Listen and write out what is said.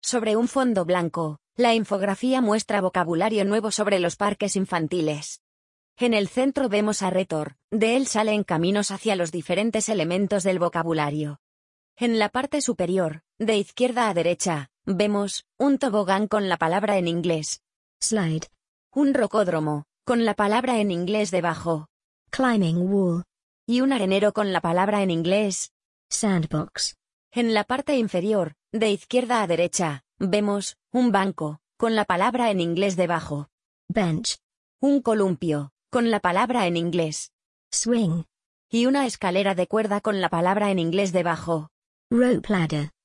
Sobre un fondo blanco, la infografía muestra vocabulario nuevo sobre los parques infantiles. En el centro vemos a Retor, de él salen caminos hacia los diferentes elementos del vocabulario. En la parte superior, de izquierda a derecha, vemos un tobogán con la palabra en inglés slide, un rocódromo, con la palabra en inglés debajo, climbing wall, y un arenero con la palabra en inglés sandbox. En la parte inferior, de izquierda a derecha, vemos un banco, con la palabra en inglés debajo, bench, un columpio, con la palabra en inglés, swing, y una escalera de cuerda con la palabra en inglés debajo. rope ladder.